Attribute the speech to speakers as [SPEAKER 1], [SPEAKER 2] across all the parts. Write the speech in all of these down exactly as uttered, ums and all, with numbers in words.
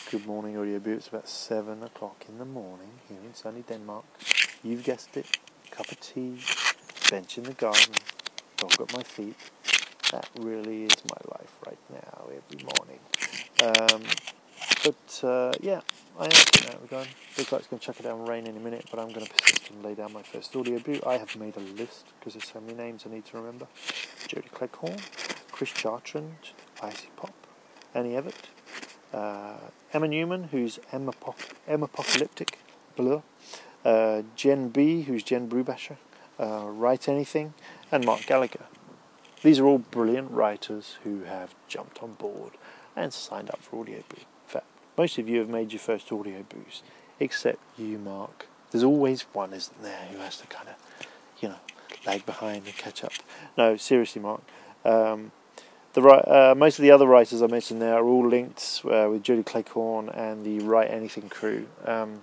[SPEAKER 1] Good morning, Audio Boo. It's about seven o'clock in the morning here in sunny Denmark. You've guessed it. Cup of tea, bench in the garden, dog at my feet. That really is my life right now, every morning. Um, but, uh, yeah, I am getting out of the garden. Looks like it's going to chuck it down rain in a minute, but I'm going to persist and lay down my first Audio Boo. I have made a list, because there's so many names I need to remember. Jodie Cleghorn, Chris Chartrand, Icy Pop, Annie Everett, Uh, Emma Newman, who's Emma, Pop- Emma Apocalyptic, blah. Uh, Jen B, who's Jen Brubasher, uh, Write Anything, and Mark Gallagher. These are all brilliant writers who have jumped on board and signed up for Audio Boo. In fact, most of you have made your first Audio Boos, except you, Mark. There's always one, isn't there, who has to kind of, you know, lag behind and catch up. No, seriously, Mark. Um, The uh, most of the other writers I mentioned there are all linked uh, with Jodie Cleghorn and the Write Anything crew. Um,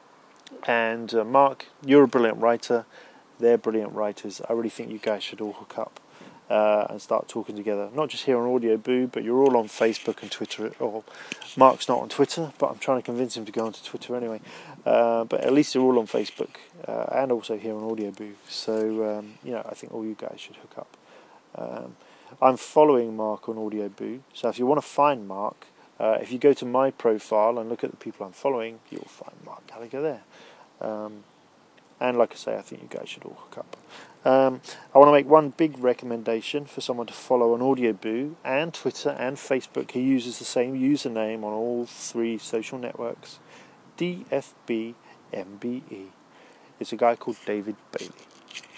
[SPEAKER 1] and uh, Mark, you're a brilliant writer. They're brilliant writers. I really think you guys should all hook up uh, and start talking together. Not just here on Audio Boo, but you're all on Facebook and Twitter. Or Mark's not on Twitter, but I'm trying to convince him to go onto Twitter anyway. Uh, but at least you're all on Facebook uh, and also here on Audio Boo. So um, you know, I think all you guys should hook up. Um, I'm following Mark on Audio Boo, so if you want to find Mark, uh, if you go to my profile and look at the people I'm following, you'll find Mark Gallagher there. Um, and like I say, I think you guys should all hook up. Um, I want to make one big recommendation for someone to follow on Audio Boo and Twitter and Facebook. He uses the same username on all three social networks, D F B M B E. It's a guy called David Bailey.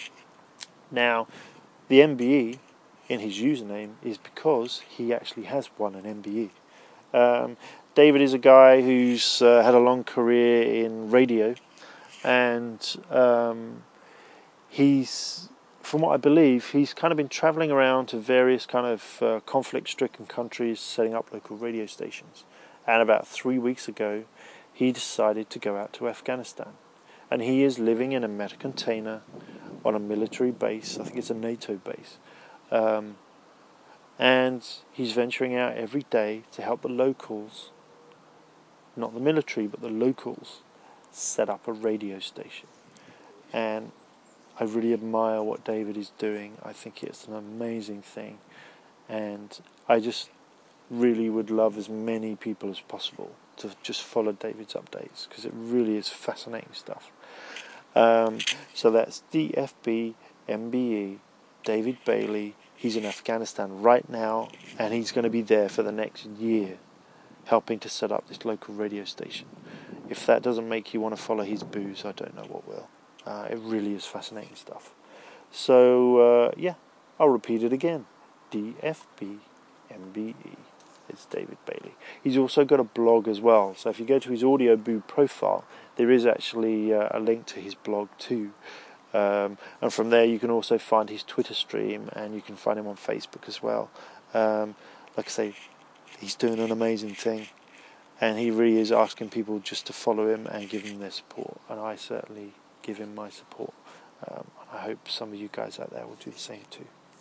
[SPEAKER 1] Now, the M B E in his username is because he actually has won an M B E. Um, David is a guy who's uh, had a long career in radio, and um, he's, from what I believe, he's kind of been travelling around to various kind of uh, conflict-stricken countries, setting up local radio stations. And about three weeks ago, he decided to go out to Afghanistan, and he is living in a meta-container on a military base. I think it's a NATO base. Um, and he's venturing out every day to help the locals, not the military, but the locals, set up a radio station. And I really admire what David is doing. I think it's an amazing thing. And I just really would love as many people as possible to just follow David's updates, because it really is fascinating stuff. Um, so that's D F B M B E, David Bailey. He's in Afghanistan right now, and he's going to be there for the next year, helping to set up this local radio station. If that doesn't make you want to follow his boos, I don't know what will. Uh, it really is fascinating stuff. So, uh, yeah, I'll repeat it again. D F B M B E. It's David Bailey. He's also got a blog as well. So if you go to his Audio Boo profile, there is actually uh, a link to his blog too. Um, and from there you can also find his Twitter stream, and you can find him on Facebook as well. Um, like I say, he's doing an amazing thing, and he really is asking people just to follow him and give him their support, and I certainly give him my support. Um, I hope some of you guys out there will do the same too.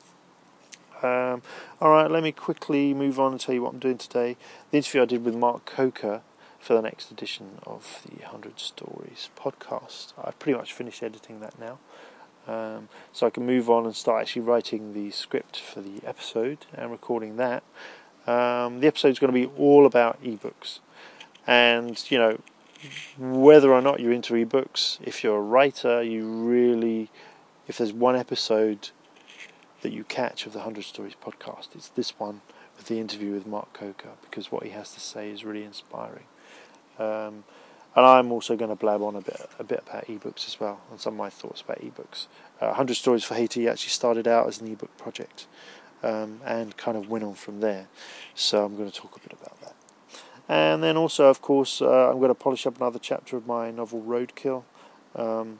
[SPEAKER 1] Um, Alright, let me quickly move on and tell you what I'm doing today. The interview I did with Mark Coker for the next edition of the one hundred Stories podcast. I've pretty much finished editing that now. Um, so I can move on and start actually writing the script for the episode and recording that. Um, the episode's going to be all about ebooks. And, you know, whether or not you're into ebooks, if you're a writer, you really, if there's one episode that you catch of the one hundred Stories podcast, it's this one with the interview with Mark Coker, because what he has to say is really inspiring. Um, and I'm also going to blab on a bit a bit about ebooks as well, and some of my thoughts about ebooks. Uh, one hundred Stories for Haiti actually started out as an ebook project, um, and kind of went on from there. So I'm going to talk a bit about that. And then also, of course, uh, I'm going to polish up another chapter of my novel Roadkill. Um,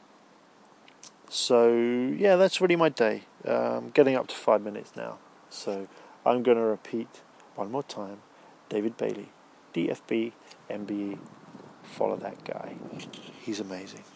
[SPEAKER 1] so, yeah, that's really my day. Um, getting up to five minutes now. So I'm going to repeat one more time. David Bailey, D F B M B E. Follow that guy. He's amazing.